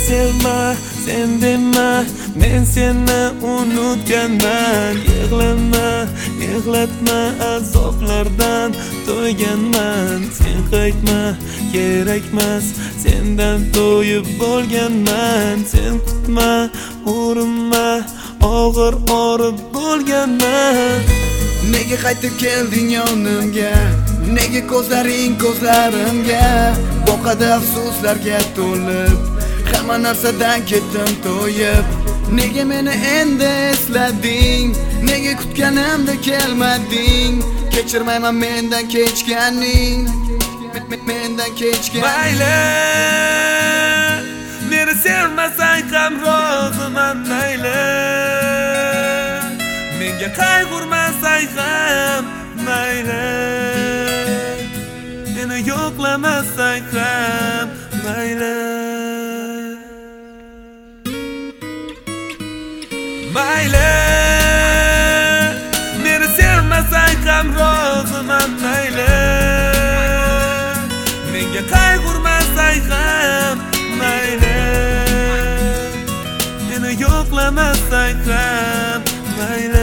sevma, sen dema, men seni unutganman. Yig'lama, yig'latma, azoblardan to'yganman. Sen qaytma, kerakmas, sendan to'yib bo'lganman. Sen kutma, urinma, og'ir orib bo'lganman. Nega qaytib kelding yonimga? Nega ko'zlaring ko'zlarimga? Boqadi afsuslarga to'lib, hamma narsadan ketdim to'yib. Nega meni endi eslading? Nega kutganimda kelmading? Kechirmayman mendan kechganing, mendan kechganing. Mayli, meni sevmasang ham roziman, mayli. Menga qayg'urmasang ham mayli. Meni yo'qlamasang ham mayli. Mayli, meni sevmasang ham roziman, mayli. Menga qayg'urmasang ham mayli. Meni yo'qlamasang ham mayli.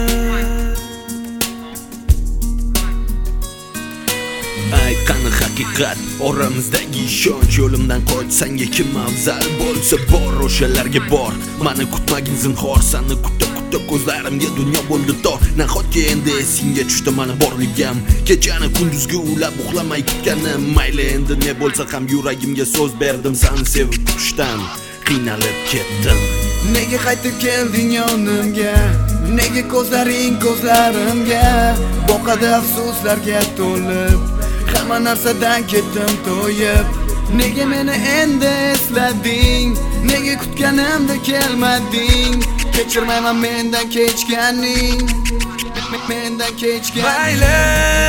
Aytgani haqiqat, oramizdagi ishonch. Yo'limdan qochsang kim afzal bo'lsa bor, o'shalarga bor. Mani kutmagin zinhor, seni kutda ko'zlarimga dunyo bo'ldi tor. Nahotki endi esingga tushdi mani borligim, kechani kunduzgi ulab uxlamay kutganim. Mayli, endi ne bo'lsa ham yuragimga so'z berdim, seni sevib kutishdan qiynalib ketdim. Nega qaytib kelding yonimga? Nega ko'zlaring ko'zlarimga? Boqadi afsuslarga to'lib, hamma narsadan ketdim to'yib. Nega meni endi eslading? Nega kutganimda kelmading? Kechirmayman mendan kechganing, mendan kechganing. Mayli,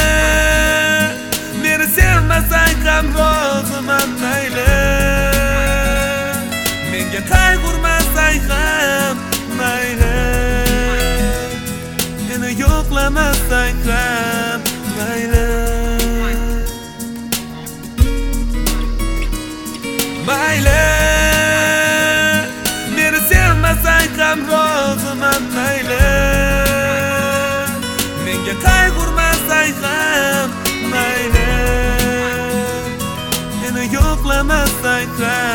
meni sevmasang ham roziman, mayli. Menga qayg'urmasang ham mayli. Meni yo'qlamasang ham mayli. Mayli, meni sevmasang ham roziman, mayli. Menga qayg'urmasang ham mayli. Meni yo'qlamasang ham